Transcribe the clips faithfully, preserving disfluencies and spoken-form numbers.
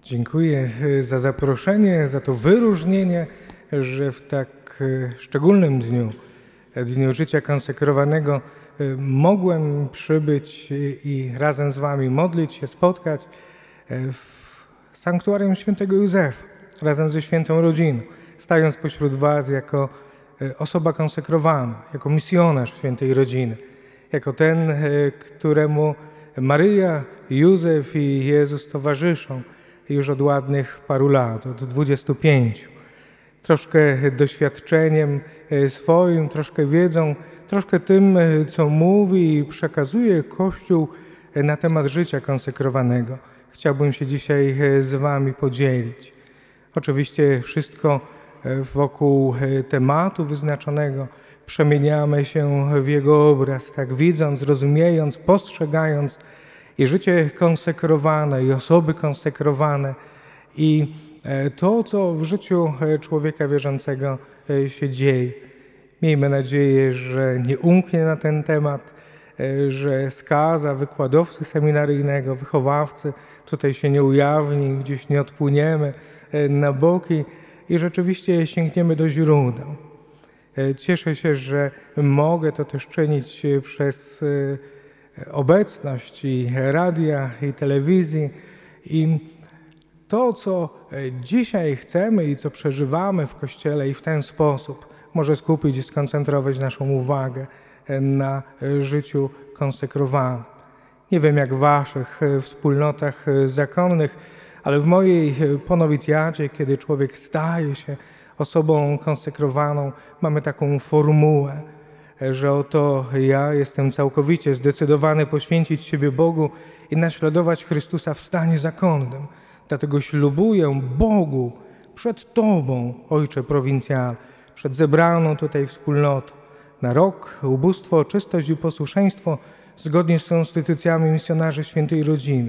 Dziękuję za zaproszenie, za to wyróżnienie, że w tak szczególnym dniu, Dniu Życia Konsekrowanego, mogłem przybyć i razem z Wami modlić się, spotkać w sanktuarium świętego Józefa, razem ze świętą rodziną, stając pośród Was jako osoba konsekrowana, jako misjonarz świętej rodziny, jako ten, któremu Maryja, Józef i Jezus towarzyszą już od ładnych paru lat, od dwudziestu pięciu. Troszkę doświadczeniem swoim, troszkę wiedzą, troszkę tym, co mówi i przekazuje Kościół na temat życia konsekrowanego. Chciałbym się dzisiaj z Wami podzielić. Oczywiście wszystko wokół tematu wyznaczonego. Przemieniamy się w Jego obraz, tak widząc, rozumiejąc, postrzegając i życie konsekrowane, i osoby konsekrowane, i to, co w życiu człowieka wierzącego się dzieje. Miejmy nadzieję, że nie umknie na ten temat, że skaza wykładowcy seminaryjnego, wychowawcy tutaj się nie ujawni, gdzieś nie odpłyniemy na boki i rzeczywiście sięgniemy do źródeł. Cieszę się, że mogę to też czynić przez obecność i radia, i telewizji. I to, co dzisiaj chcemy i co przeżywamy w Kościele i w ten sposób może skupić i skoncentrować naszą uwagę na życiu konsekrowanym. Nie wiem, jak w Waszych wspólnotach zakonnych, ale w mojej po nowicjacie, kiedy człowiek staje się osobą konsekrowaną, mamy taką formułę, że oto ja jestem całkowicie zdecydowany poświęcić siebie Bogu i naśladować Chrystusa w stanie zakonnym. Dlatego ślubuję Bogu przed Tobą, Ojcze prowincjale, przed zebraną tutaj wspólnotą, na rok ubóstwo, czystość i posłuszeństwo zgodnie z konstytucjami misjonarzy świętej rodziny.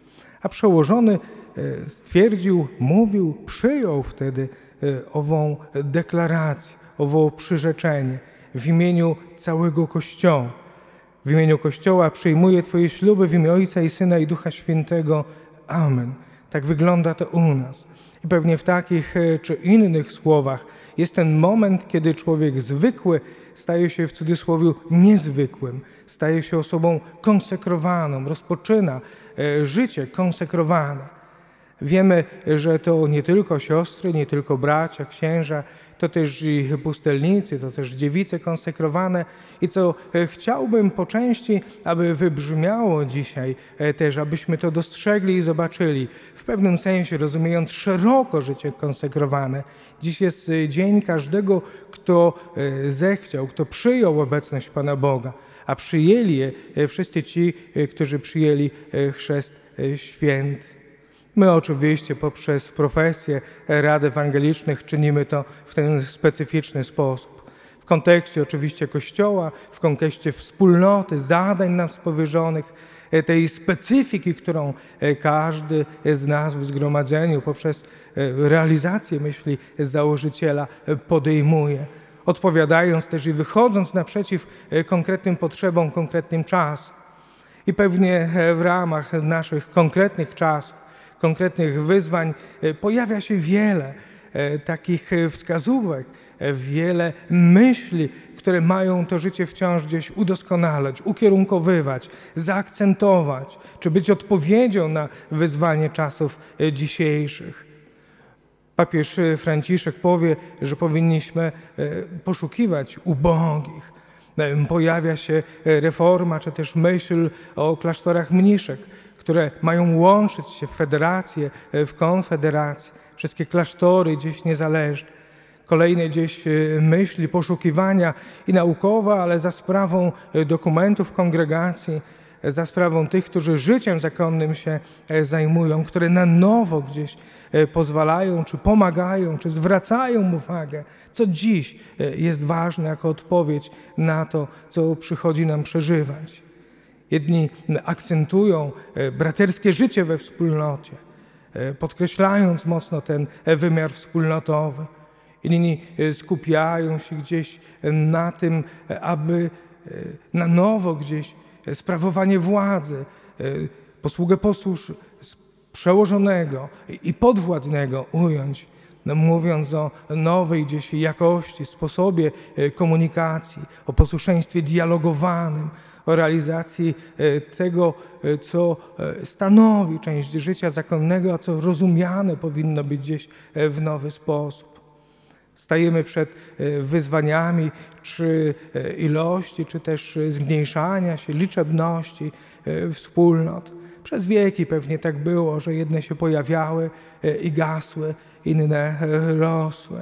A przełożony stwierdził, mówił, przyjął wtedy ową deklarację, owo przyrzeczenie w imieniu całego Kościoła. W imieniu Kościoła przyjmuję Twoje śluby w imię Ojca i Syna i Ducha Świętego. Amen. Tak wygląda to u nas. I pewnie w takich czy innych słowach jest ten moment, kiedy człowiek zwykły staje się w cudzysłowie niezwykłym, staje się osobą konsekrowaną, rozpoczyna życie konsekrowane. Wiemy, że to nie tylko siostry, nie tylko bracia, księża, to też i pustelnicy, to też dziewice konsekrowane. I co chciałbym po części, aby wybrzmiało dzisiaj też, abyśmy to dostrzegli i zobaczyli, w pewnym sensie rozumiejąc szeroko życie konsekrowane. Dziś jest dzień każdego, kto zechciał, kto przyjął obecność Pana Boga, a przyjęli je wszyscy ci, którzy przyjęli chrzest święty. My oczywiście poprzez profesję rad ewangelicznych czynimy to w ten specyficzny sposób. W kontekście oczywiście Kościoła, w kontekście wspólnoty, zadań nam powierzonych, tej specyfiki, którą każdy z nas w zgromadzeniu poprzez realizację myśli założyciela podejmuje, odpowiadając też i wychodząc naprzeciw konkretnym potrzebom, konkretnym czasom. I pewnie w ramach naszych konkretnych czasów, konkretnych wyzwań pojawia się wiele takich wskazówek, wiele myśli, które mają to życie wciąż gdzieś udoskonalać, ukierunkowywać, zaakcentować, czy być odpowiedzią na wyzwanie czasów dzisiejszych. Papież Franciszek powie, że powinniśmy poszukiwać ubogich. Pojawia się reforma, czy też myśl o klasztorach mniszek, które mają łączyć się w federacje, w konfederacje, wszystkie klasztory gdzieś niezależne. Kolejne gdzieś myśli, poszukiwania i naukowe, ale za sprawą dokumentów kongregacji, za sprawą tych, którzy życiem zakonnym się zajmują, które na nowo gdzieś pozwalają, czy pomagają, czy zwracają uwagę, co dziś jest ważne jako odpowiedź na to, co przychodzi nam przeżywać. Jedni akcentują braterskie życie we wspólnocie, podkreślając mocno ten wymiar wspólnotowy. Inni skupiają się gdzieś na tym, aby na nowo gdzieś sprawowanie władzy, posługę posłusz, przełożonego i podwładnego ująć, no, mówiąc o nowej gdzieś jakości, sposobie komunikacji, o posłuszeństwie dialogowanym, o realizacji tego, co stanowi część życia zakonnego, a co rozumiane powinno być gdzieś w nowy sposób. Stajemy przed wyzwaniami czy ilości, czy też zmniejszania się, liczebności wspólnot. Przez wieki pewnie tak było, że jedne się pojawiały i gasły, inne rosły.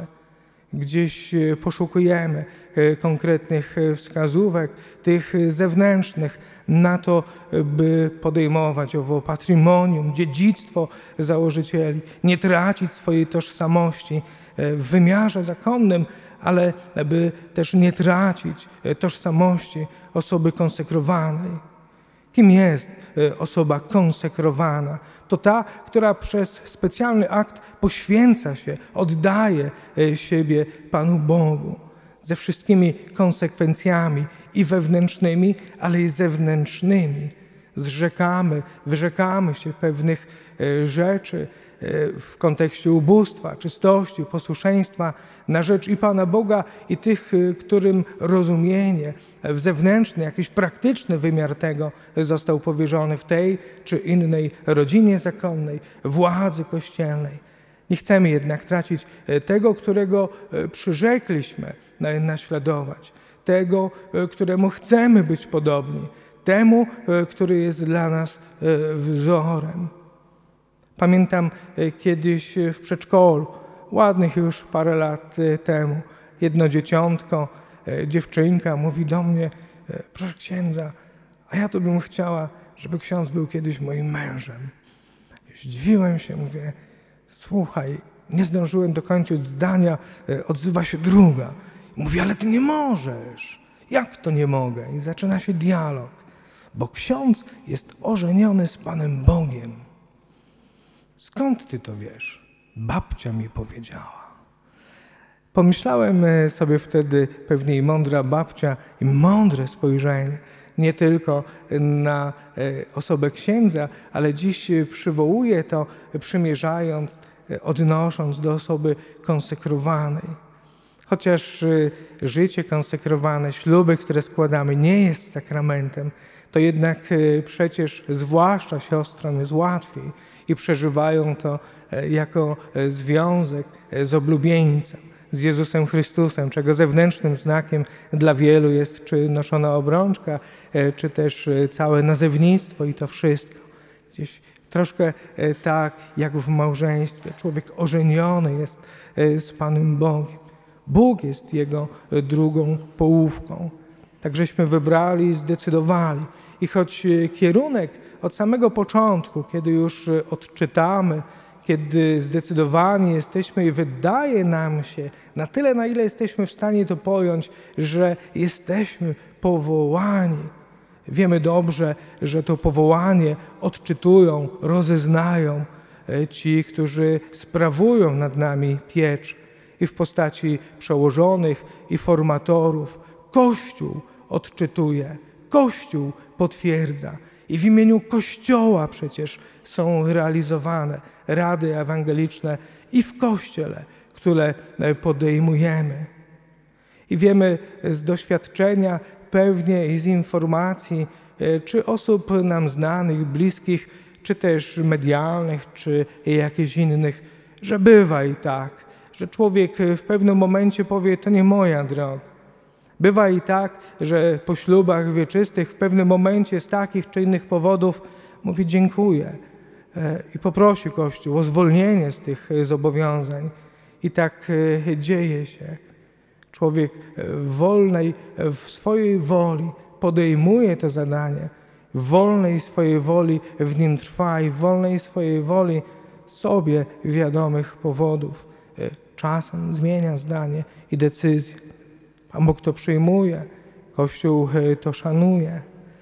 Gdzieś poszukujemy konkretnych wskazówek, tych zewnętrznych, na to, by podejmować owo patrimonium, dziedzictwo założycieli, nie tracić swojej tożsamości w wymiarze zakonnym, ale by też nie tracić tożsamości osoby konsekrowanej. Kim jest osoba konsekrowana? To ta, która przez specjalny akt poświęca się, oddaje siebie Panu Bogu ze wszystkimi konsekwencjami i wewnętrznymi, ale i zewnętrznymi. Zrzekamy, wyrzekamy się pewnych rzeczy w kontekście ubóstwa, czystości, posłuszeństwa na rzecz i Pana Boga, i tych, którym rozumienie w zewnętrzny, jakiś praktyczny wymiar tego został powierzony w tej czy innej rodzinie zakonnej, władzy kościelnej. Nie chcemy jednak tracić tego, którego przyrzekliśmy naśladować, tego, któremu chcemy być podobni, temu, który jest dla nas wzorem. Pamiętam kiedyś w przedszkolu, ładnych już parę lat temu, jedno dzieciątko, dziewczynka mówi do mnie: proszę księdza, a ja to bym chciała, żeby ksiądz był kiedyś moim mężem. Zdziwiłem się, mówię: słuchaj, nie zdążyłem dokończyć zdania, odzywa się druga. Mówi: ale ty nie możesz. Jak to nie mogę? I zaczyna się dialog, bo ksiądz jest ożeniony z Panem Bogiem. Skąd ty to wiesz? Babcia mi powiedziała. Pomyślałem sobie wtedy, pewnie i mądra babcia, i mądre spojrzenie, nie tylko na osobę księdza, ale dziś przywołuję to, przymierzając, odnosząc do osoby konsekrowanej. Chociaż życie konsekrowane, śluby, które składamy, nie jest sakramentem, to jednak przecież zwłaszcza siostrom jest łatwiej i przeżywają to jako związek z oblubieńcem, z Jezusem Chrystusem, czego zewnętrznym znakiem dla wielu jest czy noszona obrączka, czy też całe nazewnictwo i to wszystko. Gdzieś troszkę tak jak w małżeństwie. Człowiek ożeniony jest z Panem Bogiem. Bóg jest jego drugą połówką. Tak żeśmy wybrali i zdecydowali. I choć kierunek od samego początku, kiedy już odczytamy, kiedy zdecydowani jesteśmy i wydaje nam się, na tyle, na ile jesteśmy w stanie to pojąć, że jesteśmy powołani. Wiemy dobrze, że to powołanie odczytują, rozeznają ci, którzy sprawują nad nami pieczę i w postaci przełożonych i formatorów. Kościół odczytuje, Kościół potwierdza. I w imieniu Kościoła przecież są realizowane rady ewangeliczne i w Kościele, które podejmujemy. I wiemy z doświadczenia, pewnie i z informacji, czy osób nam znanych, bliskich, czy też medialnych, czy jakichś innych, że bywa i tak, że człowiek w pewnym momencie powie: to nie moja droga. Bywa i tak, że po ślubach wieczystych w pewnym momencie z takich czy innych powodów mówi: dziękuję i poprosi Kościół o zwolnienie z tych zobowiązań. I tak dzieje się. Człowiek w wolnej, w swojej woli podejmuje to zadanie, w wolnej swojej woli w nim trwa i w wolnej swojej woli sobie wiadomych powodów czasem zmienia zdanie i decyzję. Pan Bóg to przyjmuje, Kościół to szanuje,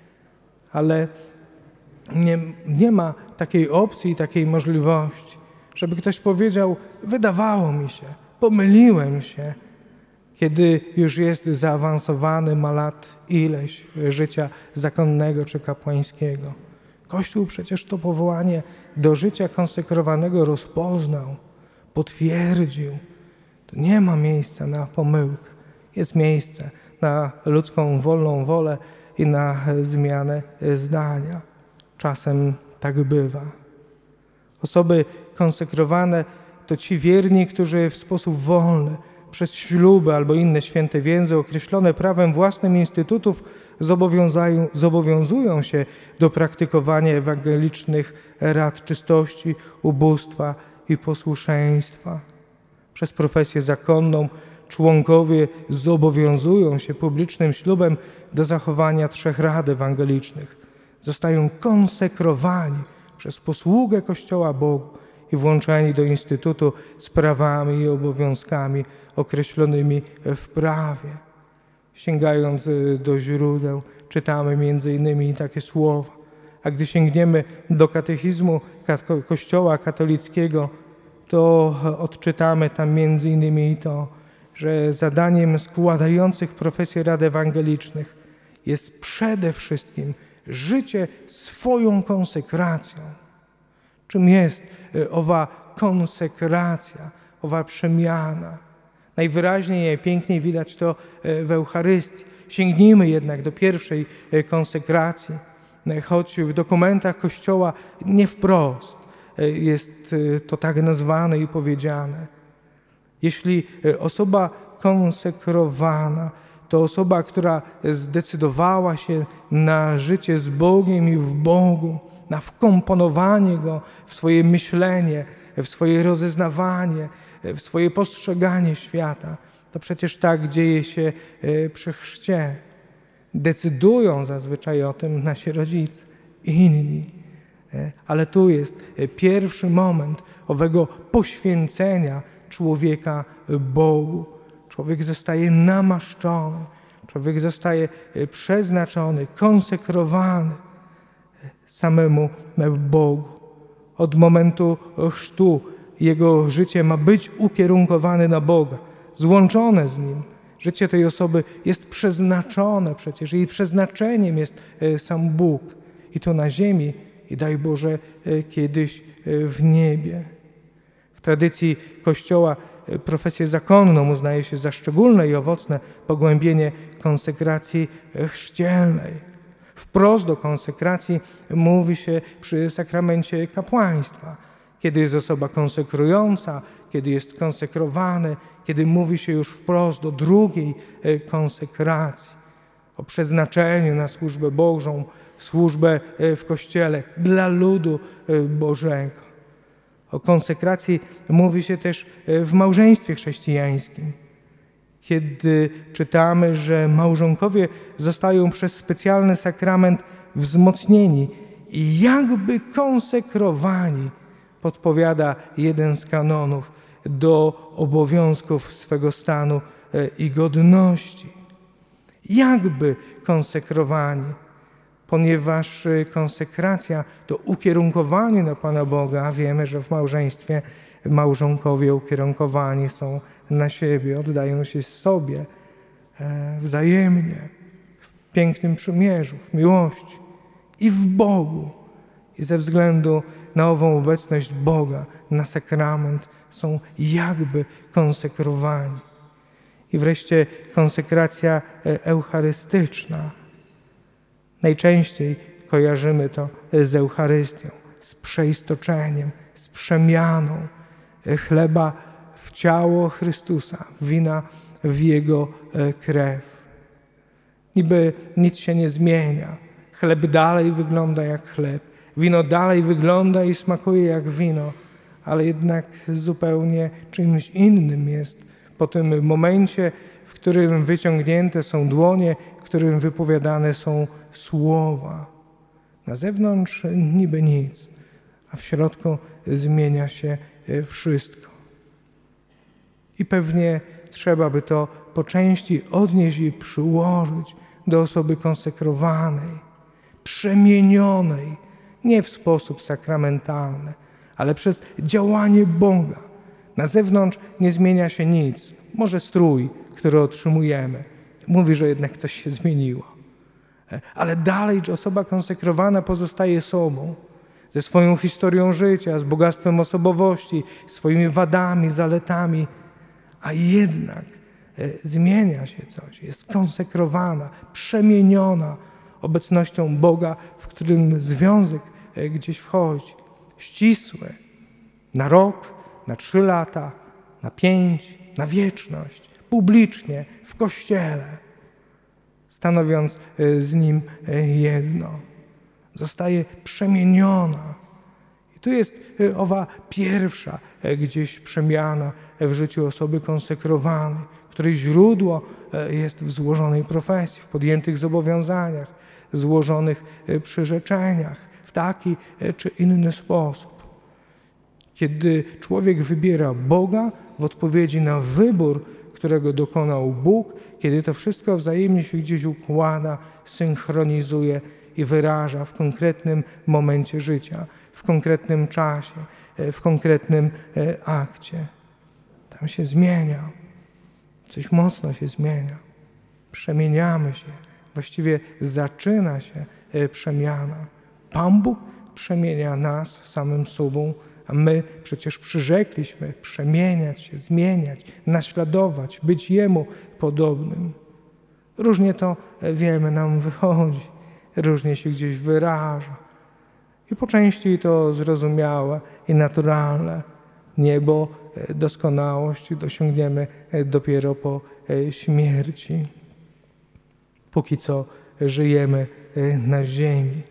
ale nie, nie ma takiej opcji, takiej możliwości, żeby ktoś powiedział: wydawało mi się, pomyliłem się, kiedy już jest zaawansowany, ma lat ileś życia zakonnego czy kapłańskiego. Kościół przecież to powołanie do życia konsekrowanego rozpoznał, potwierdził. To nie ma miejsca na pomyłkę. Jest miejsce na ludzką wolną wolę i na zmianę zdania. Czasem tak bywa. Osoby konsekrowane to ci wierni, którzy w sposób wolny, przez śluby albo inne święte więzy określone prawem własnym instytutów zobowiązają, zobowiązują się do praktykowania ewangelicznych rad czystości, ubóstwa i posłuszeństwa. Przez profesję zakonną członkowie zobowiązują się publicznym ślubem do zachowania trzech rad ewangelicznych. Zostają konsekrowani przez posługę Kościoła Bogu i włączeni do instytutu z prawami i obowiązkami określonymi w prawie. Sięgając do źródeł, czytamy między innymi takie słowa. A gdy sięgniemy do katechizmu Kościoła katolickiego, to odczytamy tam między innymi to, że zadaniem składających profesję rad ewangelicznych jest przede wszystkim życie swoją konsekracją. Czym jest owa konsekracja, owa przemiana? Najwyraźniej, najpiękniej widać to w Eucharystii. Sięgnijmy jednak do pierwszej konsekracji, choć w dokumentach Kościoła nie wprost jest to tak nazwane i powiedziane. Jeśli osoba konsekrowana to osoba, która zdecydowała się na życie z Bogiem i w Bogu, na wkomponowanie Go w swoje myślenie, w swoje rozeznawanie, w swoje postrzeganie świata, to przecież tak dzieje się przy chrzcie. Decydują zazwyczaj o tym nasi rodzice, inni. Ale tu jest pierwszy moment owego poświęcenia człowieka Bogu. Człowiek zostaje namaszczony, człowiek zostaje przeznaczony, konsekrowany samemu Bogu. Od momentu chrztu jego życie ma być ukierunkowane na Boga, złączone z Nim. Życie tej osoby jest przeznaczone przecież, jej przeznaczeniem jest sam Bóg. I to na ziemi, i daj Boże kiedyś w niebie. W tradycji Kościoła profesję zakonną uznaje się za szczególne i owocne pogłębienie konsekracji chrzcielnej. Wprost do konsekracji mówi się przy sakramencie kapłaństwa, kiedy jest osoba konsekrująca, kiedy jest konsekrowany, kiedy mówi się już wprost do drugiej konsekracji, o przeznaczeniu na służbę Bożą, służbę w Kościele dla ludu Bożego. O konsekracji mówi się też w małżeństwie chrześcijańskim, kiedy czytamy, że małżonkowie zostają przez specjalny sakrament wzmocnieni i jakby konsekrowani, podpowiada jeden z kanonów, do obowiązków swego stanu i godności. Jakby konsekrowani, ponieważ konsekracja to ukierunkowanie na Pana Boga, a wiemy, że w małżeństwie małżonkowie ukierunkowani są na siebie, oddają się sobie wzajemnie, w pięknym przymierzu, w miłości i w Bogu. I ze względu na ową obecność Boga, na sakrament są jakby konsekrowani. I wreszcie konsekracja eucharystyczna. Najczęściej kojarzymy to z Eucharystią, z przeistoczeniem, z przemianą chleba w ciało Chrystusa, wina w Jego krew. Niby nic się nie zmienia. Chleb dalej wygląda jak chleb, wino dalej wygląda i smakuje jak wino, ale jednak zupełnie czymś innym jest po tym momencie, w którym wyciągnięte są dłonie, w którym wypowiadane są słowa. Na zewnątrz niby nic, a w środku zmienia się wszystko. I pewnie trzeba by to po części odnieść i przyłożyć do osoby konsekrowanej, przemienionej, nie w sposób sakramentalny, ale przez działanie Boga. Na zewnątrz nie zmienia się nic. Może strój, który otrzymujemy, mówi, że jednak coś się zmieniło. ale dalej osoba konsekrowana pozostaje sobą, ze swoją historią życia, z bogactwem osobowości, swoimi wadami, zaletami, a jednak zmienia się coś, jest konsekrowana, przemieniona obecnością Boga, w którym związek gdzieś wchodzi, ścisły, na rok, na trzy lata, na pięć, na wieczność, publicznie, w Kościele, stanowiąc z Nim jedno. Zostaje przemieniona. I tu jest owa pierwsza gdzieś przemiana w życiu osoby konsekrowanej, której źródło jest w złożonej profesji, w podjętych zobowiązaniach, złożonych przyrzeczeniach, w taki czy inny sposób. Kiedy człowiek wybiera Boga w odpowiedzi na wybór, którego dokonał Bóg, kiedy to wszystko wzajemnie się gdzieś układa, synchronizuje i wyraża w konkretnym momencie życia, w konkretnym czasie, w konkretnym akcie. Tam się zmienia. Coś mocno się zmienia. Przemieniamy się. Właściwie zaczyna się przemiana. Pan Bóg przemienia nas samym sobą, a my przecież przyrzekliśmy przemieniać się, zmieniać, naśladować, być Jemu podobnym. Różnie to, wiemy, nam wychodzi, różnie się gdzieś wyraża. I po części to zrozumiałe i naturalne. Niebo, doskonałość dosiągniemy dopiero po śmierci. Póki co żyjemy na ziemi.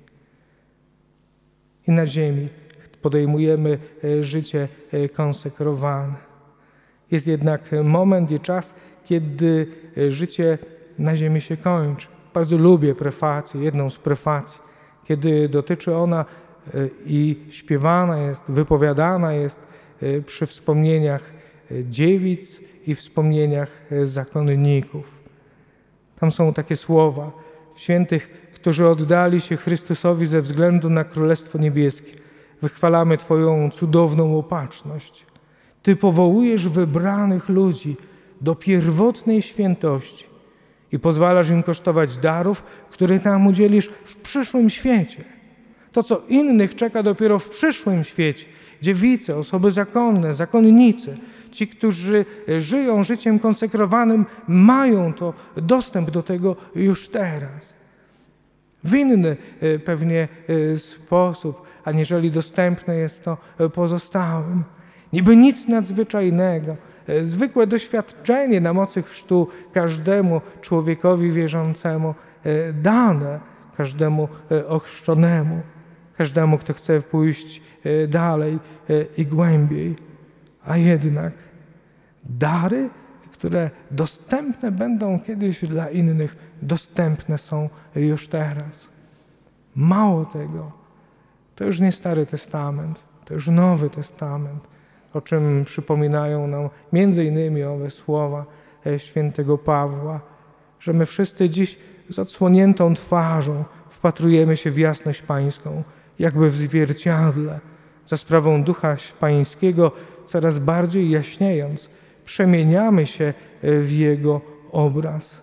I na ziemi podejmujemy życie konsekrowane. Jest jednak moment i czas, kiedy życie na ziemi się kończy. Bardzo lubię prefację, jedną z prefacji, kiedy dotyczy ona i śpiewana jest, wypowiadana jest przy wspomnieniach dziewic i wspomnieniach zakonników. Tam są takie słowa świętych, którzy oddali się Chrystusowi ze względu na Królestwo Niebieskie. Wychwalamy Twoją cudowną opatrzność. Ty powołujesz wybranych ludzi do pierwotnej świętości i pozwalasz im kosztować darów, które nam udzielisz w przyszłym świecie. To, co innych czeka dopiero w przyszłym świecie. Dziewice, osoby zakonne, zakonnicy, ci, którzy żyją życiem konsekrowanym, mają to dostęp do tego już teraz. W inny pewnie sposób, aniżeli dostępne jest to pozostałym. Niby nic nadzwyczajnego, zwykłe doświadczenie na mocy chrztu każdemu człowiekowi wierzącemu dane, każdemu ochrzczonemu, każdemu, kto chce pójść dalej i głębiej. A jednak dary, które dostępne będą kiedyś dla innych, dostępne są już teraz. Mało tego, to już nie Stary Testament, to już Nowy Testament, o czym przypominają nam między innymi owe słowa świętego Pawła, że my wszyscy dziś z odsłoniętą twarzą wpatrujemy się w jasność Pańską, jakby w zwierciadle, za sprawą Ducha Pańskiego, coraz bardziej jaśniejąc, przemieniamy się w Jego obraz.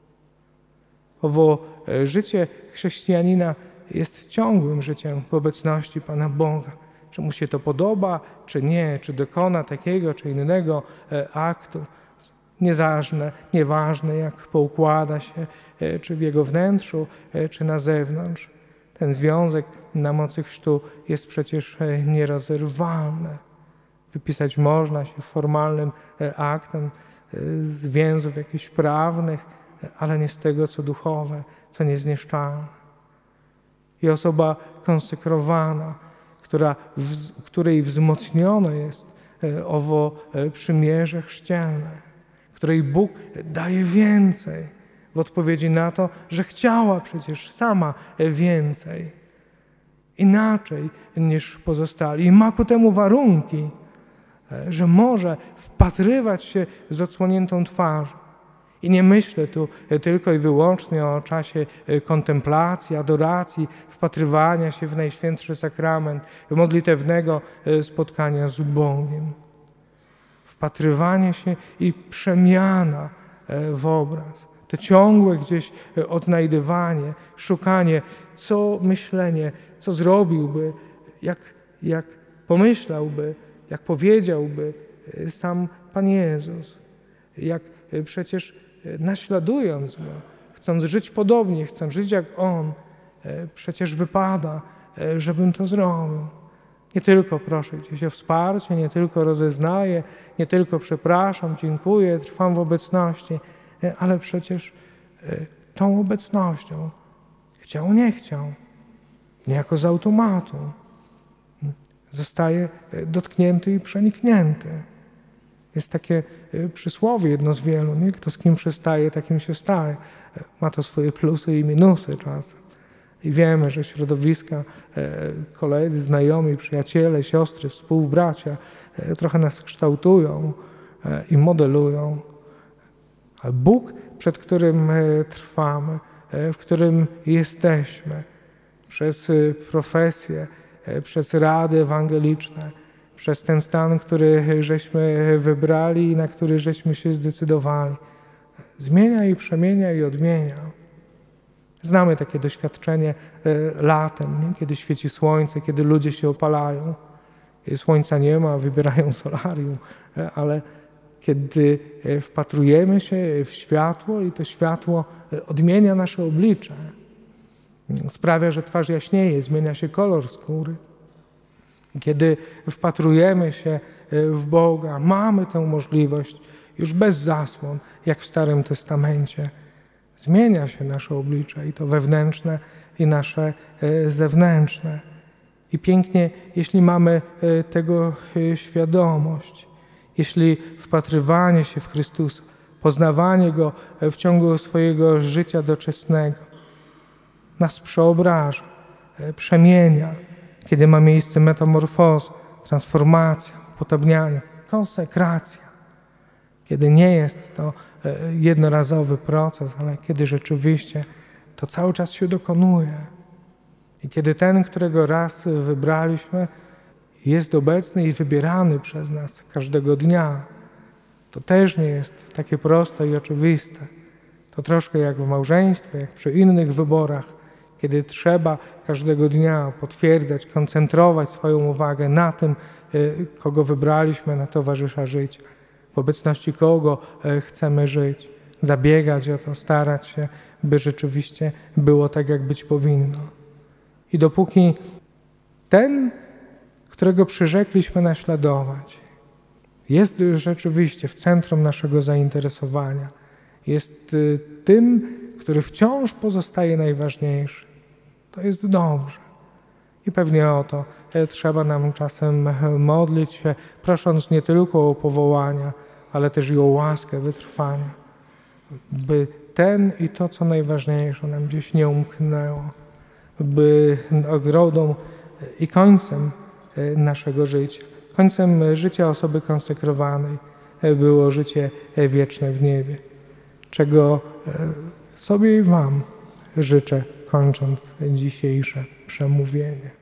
Owo życie chrześcijanina jest ciągłym życiem w obecności Pana Boga. Czy mu się to podoba, czy nie, czy dokona takiego, czy innego aktu. Nieważne, nieważne jak poukłada się, czy w jego wnętrzu, czy na zewnątrz. Ten związek na mocy chrztu jest przecież nierozerwalny. Wypisać można się formalnym aktem z więzów jakichś prawnych, ale nie z tego, co duchowe, co niezniszczalne. I osoba konsekrowana, która, w, której wzmocnione jest owo przymierze chrzcielne, której Bóg daje więcej w odpowiedzi na to, że chciała przecież sama więcej, inaczej niż pozostali. I ma ku temu warunki, że może wpatrywać się z odsłoniętą twarzą. I nie myślę tu tylko i wyłącznie o czasie kontemplacji, adoracji, wpatrywania się w Najświętszy Sakrament, modlitewnego spotkania z Bogiem. Wpatrywanie się i przemiana w obraz. to ciągłe gdzieś odnajdywanie, szukanie, co myślenie, co zrobiłby, jak, jak pomyślałby, jak powiedziałby sam Pan Jezus. Jak przecież naśladując Go, chcąc żyć podobnie, chcąc żyć jak On, przecież wypada, żebym to zrobił. Nie tylko proszę gdzieś o wsparcie, nie tylko rozeznaję, nie tylko przepraszam, dziękuję, trwam w obecności, ale przecież tą obecnością chciał, nie chciał, niejako z automatu zostaje dotknięty i przeniknięty. Jest takie przysłowie, jedno z wielu, nie? Kto z kim przystaje, takim się staje. Ma to swoje plusy i minusy czasem. I wiemy, że środowiska, koledzy, znajomi, przyjaciele, siostry, współbracia trochę nas kształtują i modelują. Ale Bóg, przed którym trwamy, w którym jesteśmy, przez profesję, przez rady ewangeliczne, przez ten stan, który żeśmy wybrali i na który żeśmy się zdecydowali, zmienia i przemienia i odmienia. Znamy takie doświadczenie latem, nie? Kiedy świeci słońce, kiedy ludzie się opalają. Kiedy słońca nie ma, wybierają solarium, ale kiedy wpatrujemy się w światło i to światło odmienia nasze oblicze, sprawia, że twarz jaśnieje, zmienia się kolor skóry. Kiedy wpatrujemy się w Boga, mamy tę możliwość już bez zasłon, jak w Starym Testamencie. Zmienia się nasze oblicze i to wewnętrzne i nasze zewnętrzne. I pięknie, jeśli mamy tego świadomość, jeśli wpatrywanie się w Chrystusa, poznawanie Go w ciągu swojego życia doczesnego nas przeobraża, przemienia, kiedy ma miejsce metamorfoza, transformacja, upodobnianie, konsekracja. Kiedy nie jest to jednorazowy proces, ale kiedy rzeczywiście to cały czas się dokonuje. I kiedy ten, którego raz wybraliśmy, jest obecny i wybierany przez nas każdego dnia, to też nie jest takie proste i oczywiste. To troszkę jak w małżeństwie, jak przy innych wyborach, kiedy trzeba każdego dnia potwierdzać, koncentrować swoją uwagę na tym, kogo wybraliśmy, na towarzysza życia. W obecności kogo chcemy żyć, zabiegać o to, starać się, by rzeczywiście było tak, jak być powinno. I dopóki ten, którego przyrzekliśmy naśladować, jest rzeczywiście w centrum naszego zainteresowania, jest tym, który wciąż pozostaje najważniejszy, to jest dobrze. I pewnie o to trzeba nam czasem modlić się, prosząc nie tylko o powołania, ale też i o łaskę wytrwania, by ten i to, co najważniejsze, nam gdzieś nie umknęło, by nagrodą i końcem naszego życia, końcem życia osoby konsekrowanej było życie wieczne w niebie, czego sobie i Wam życzę, kończąc dzisiejsze przemówienie.